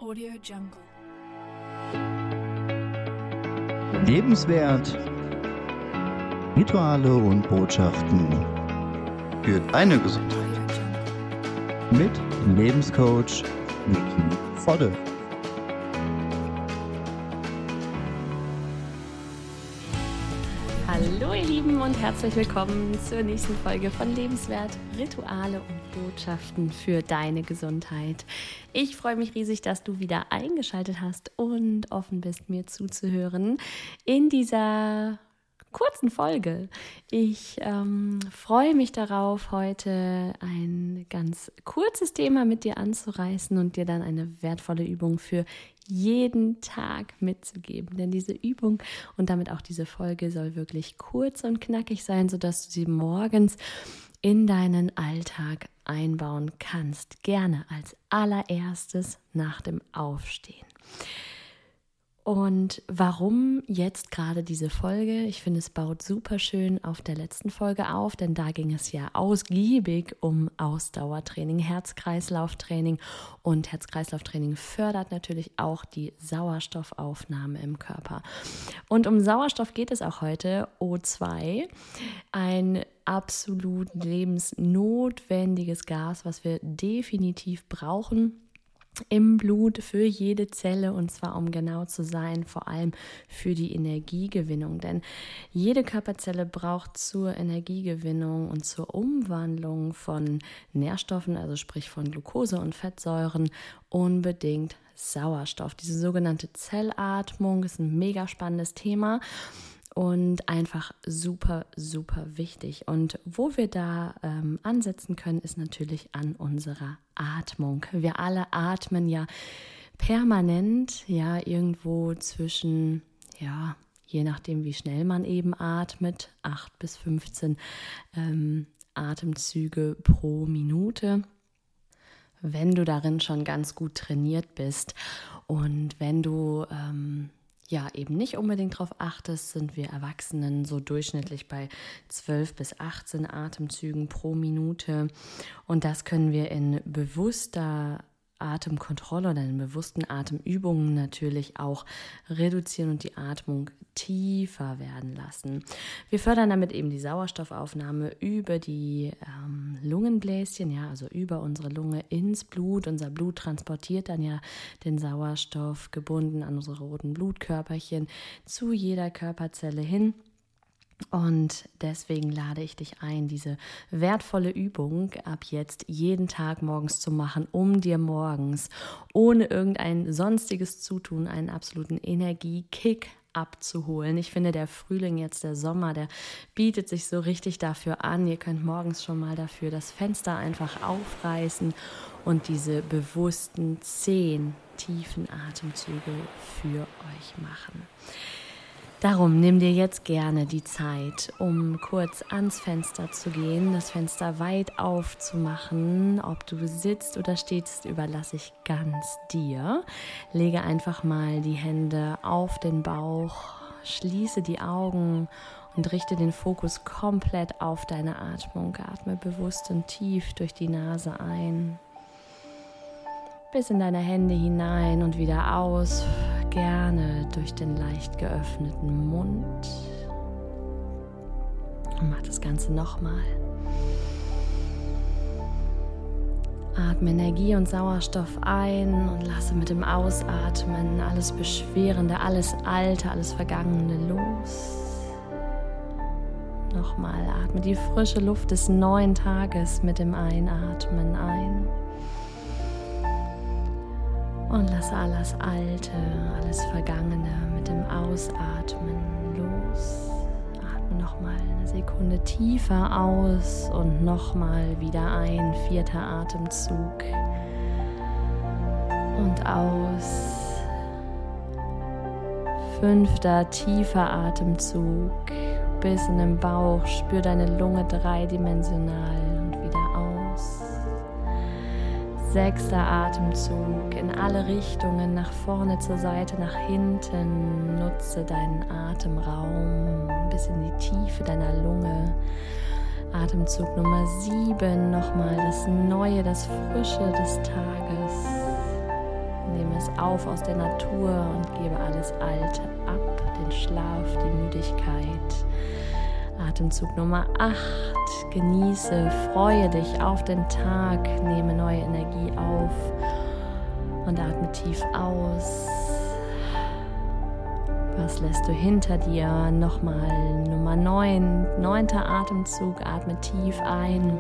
Audio Jungle. Lebenswert, Rituale und Botschaften für deine Gesundheit mit Lebenscoach Niki Vodde. Hallo ihr Lieben und herzlich willkommen zur nächsten Folge von Lebenswert, Rituale und Botschaften für deine Gesundheit. Ich freue mich riesig, dass du wieder eingeschaltet hast und offen bist, mir zuzuhören in dieser kurzen Folge. Ich freue mich darauf, heute ein ganz kurzes Thema mit dir anzureißen und dir dann eine wertvolle Übung für jeden Tag mitzugeben. Denn diese Übung und damit auch diese Folge soll wirklich kurz und knackig sein, sodass du sie morgens in deinen Alltag einbauen kannst. Gerne als allererstes nach dem Aufstehen. Und warum jetzt gerade diese Folge? Ich finde, es baut super schön auf der letzten Folge auf, denn da ging es ja ausgiebig um Ausdauertraining, Herz-Kreislauf-Training, und Herz-Kreislauf-Training fördert natürlich auch die Sauerstoffaufnahme im Körper. Und um Sauerstoff geht es auch heute, O2, ein absolut lebensnotwendiges Gas, was wir definitiv brauchen im Blut für jede Zelle, und zwar, um genau zu sein, vor allem für die Energiegewinnung. Denn jede Körperzelle braucht zur Energiegewinnung und zur Umwandlung von Nährstoffen, also sprich von Glucose und Fettsäuren, unbedingt Sauerstoff. Diese sogenannte Zellatmung ist ein mega spannendes Thema und einfach super, super wichtig. Und wo wir da ansetzen können, ist natürlich an unserer Atmung. Wir alle atmen ja permanent, ja, irgendwo zwischen, ja, je nachdem wie schnell man eben atmet, 8 bis 15 Atemzüge pro Minute. Wenn du darin schon ganz gut trainiert bist und wenn du eben nicht unbedingt darauf achtest, sind wir Erwachsenen so durchschnittlich bei 12 bis 18 Atemzügen pro Minute. Und das können wir in bewusster Atemkontrolle oder in bewussten Atemübungen natürlich auch reduzieren und die Atmung tiefer werden lassen. Wir fördern damit eben die Sauerstoffaufnahme über die Lungenbläschen, ja, also über unsere Lunge ins Blut. Unser Blut transportiert dann ja den Sauerstoff gebunden an unsere roten Blutkörperchen zu jeder Körperzelle hin. Und deswegen lade ich dich ein, diese wertvolle Übung ab jetzt jeden Tag morgens zu machen, um dir morgens ohne irgendein sonstiges Zutun einen absoluten Energiekick abzuholen. Ich finde, der Frühling jetzt, der Sommer, der bietet sich so richtig dafür an. Ihr könnt morgens schon mal dafür das Fenster einfach aufreißen und diese bewussten 10 tiefen Atemzüge für euch machen. Darum nimm dir jetzt gerne die Zeit, um kurz ans Fenster zu gehen, das Fenster weit aufzumachen. Ob du sitzt oder stehst, überlasse ich ganz dir. Lege einfach mal die Hände auf den Bauch, schließe die Augen und richte den Fokus komplett auf deine Atmung. Atme bewusst und tief durch die Nase ein, bis in deine Hände hinein und wieder aus. Gerne durch den leicht geöffneten Mund. Und mach das Ganze nochmal. Atme Energie und Sauerstoff ein und lasse mit dem Ausatmen alles Beschwerende, alles Alte, alles Vergangene los. Nochmal, atme die frische Luft des neuen Tages mit dem Einatmen ein. Und lasse alles Alte, alles Vergangene mit dem Ausatmen los. Atme nochmal eine Sekunde tiefer aus und nochmal wieder ein. 4. Atemzug. Und aus. 5. tiefer Atemzug. Bis in den Bauch. Spür deine Lunge dreidimensional und wieder aus. 6. Atemzug in alle Richtungen, nach vorne, zur Seite, nach hinten. Nutze deinen Atemraum bis in die Tiefe deiner Lunge. Atemzug Nummer 7, nochmal das Neue, das Frische des Tages. Nimm es auf aus der Natur und gebe alles Alte ab, den Schlaf, die Müdigkeit. Atemzug Nummer 8, genieße, freue dich auf den Tag, nehme neue Energie auf und atme tief aus. Was lässt du hinter dir? Nochmal Nummer 9, 9. Atemzug, atme tief ein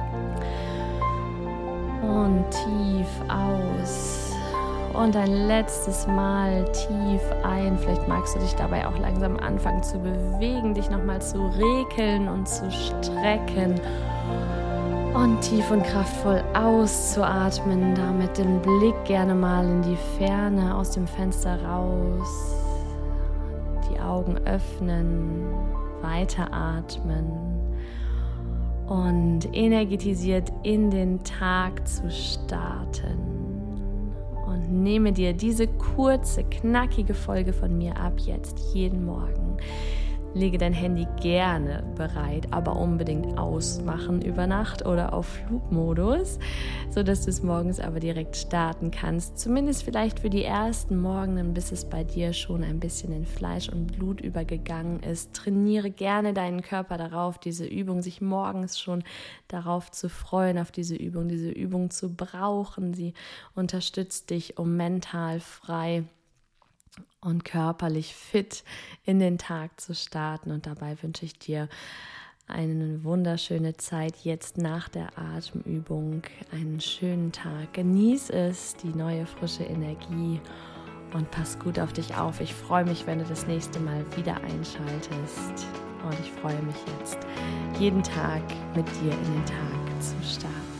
und tief aus. Und ein letztes Mal tief ein. Vielleicht magst du dich dabei auch langsam anfangen zu bewegen, dich nochmal zu rekeln und zu strecken. Und tief und kraftvoll auszuatmen. Damit den Blick gerne mal in die Ferne, aus dem Fenster raus. Die Augen öffnen, weiteratmen. Und energetisiert in den Tag zu starten. Und nehme dir diese kurze, knackige Folge von mir ab jetzt, jeden Morgen. Lege dein Handy gerne bereit, aber unbedingt ausmachen über Nacht oder auf Flugmodus, sodass du es morgens aber direkt starten kannst. Zumindest vielleicht für die ersten Morgen, bis es bei dir schon ein bisschen in Fleisch und Blut übergegangen ist. Trainiere gerne deinen Körper darauf, diese Übung, sich morgens schon darauf zu freuen, auf diese Übung zu brauchen. Sie unterstützt dich, um mental frei und körperlich fit in den Tag zu starten. Und dabei wünsche ich dir eine wunderschöne Zeit jetzt nach der Atemübung, einen schönen Tag. Genieß es, die neue frische Energie und pass gut auf dich auf. Ich freue mich, wenn du das nächste Mal wieder einschaltest und ich freue mich jetzt, jeden Tag mit dir in den Tag zu starten.